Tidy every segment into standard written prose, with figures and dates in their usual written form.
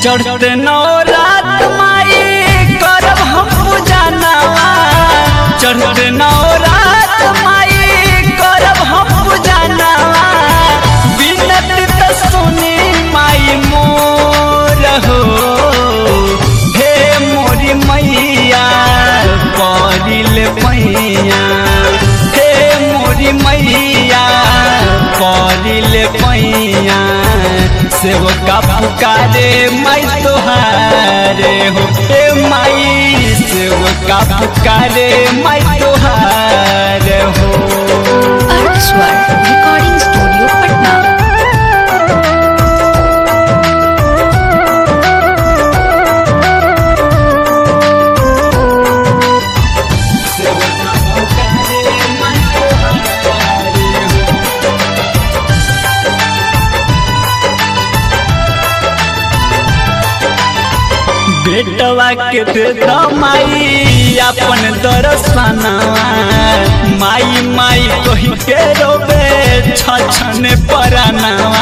चढ़ते नवरात माई करब हम पूजनवा। चढ़ते नवरात माई करब हम पूजनवा। बिनती त सुनी माई मोर हो। हे मोरी मैया परिल पैया। हे मोरी मैया परिल पैया। सेवका पुकारे माई तोहारे हो। हे माई सेवका पुकारे माई तोहारे हो। Arth Swar recording studio Patna. बेटवा के दे माई अपन दर्शनवा। माई माई कही के रोबे छछन परानवा।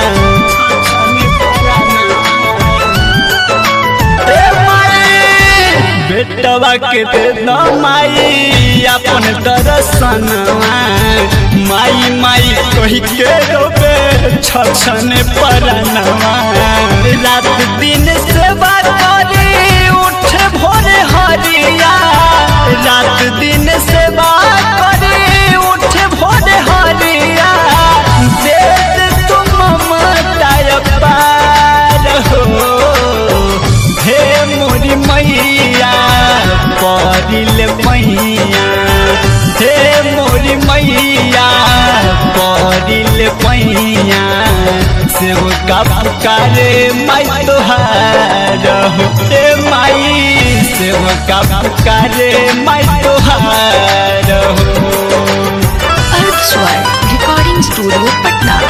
बेटवा के दे माई अपन दर्शनवा। माई माई कही के रोबे छछन परानवा। रात दिन सेवा करी उठ भोरे हरिया। रात दिन सेवा करी उठ भोरे हरिया। दे तुम ममता पार हो। हे मोरी मैया परिल पैया। हे मोरी मैया परिल पैया। सेवका पुकारे माई तोहार हो। हे माई सेवका पुकारे माई तोहार हो। Arth Swar recording studio Patna.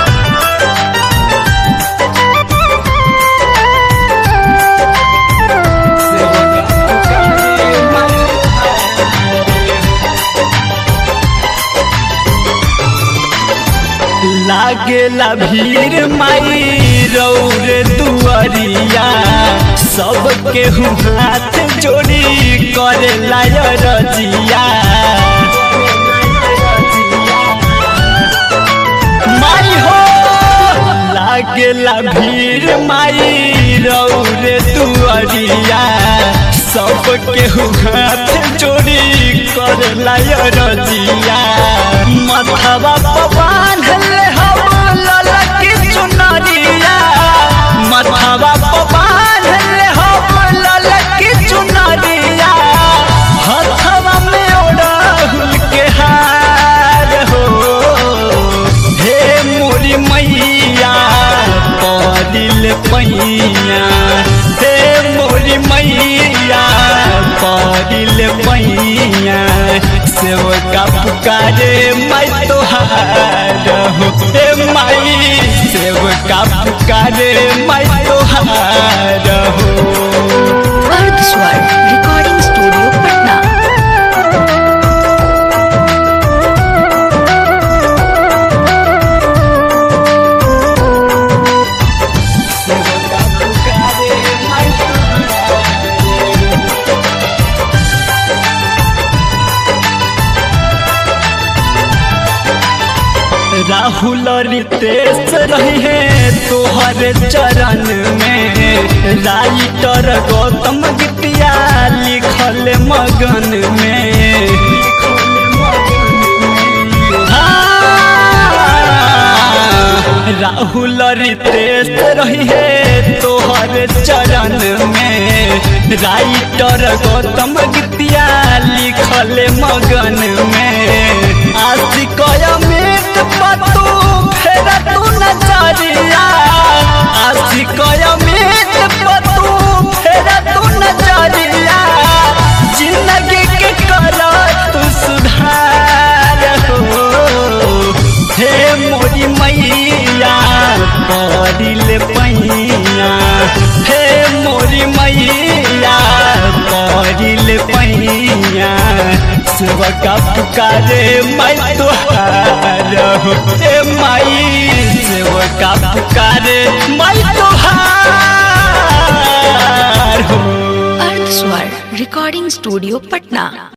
लागेला भीड़ माई रौरे दुआरिया। सबके हाथ जोड़ी करेला रजिया। माई हो लागेला भीड़ माई रौरे दुआरिया। सबके हाथ जोड़ी करेला रजिया। मथवा पवन हम ललकी चुनरिया। मथवा पवन हम ललकी चुनरिया। हथवा में ओढ़हुल के हार हो। हे मोरी मैया परिल पैया। हे मोरी मैया परिल पैया। सेवका पुकारे माई तोहार हो। हे माई सेवका पुकारे माई तोहार हो। Arth Swar recording studio Patna. राहुल रितेश रही है तोहर चरण में। राइटर गौतम गीतिया लिखल मगन में। राहुल रितेश रही है तोहर चरण में। राइटर गौतम गीतिया लिखल मगन में। आशिक अमित पतू फेर तू नजरिया। आशिक अमित पतू फेर तू नजरिया। जिंदगी के कर तू सुधार हो। हे मोरी मैया परिल पैया। हे मोरी मैया परिल पैया। सेवका पुकारे माई तोहार हो। हे माई सेवका पुकारे माई तोहार स्वर रिकॉर्डिंग स्टूडियो पटना।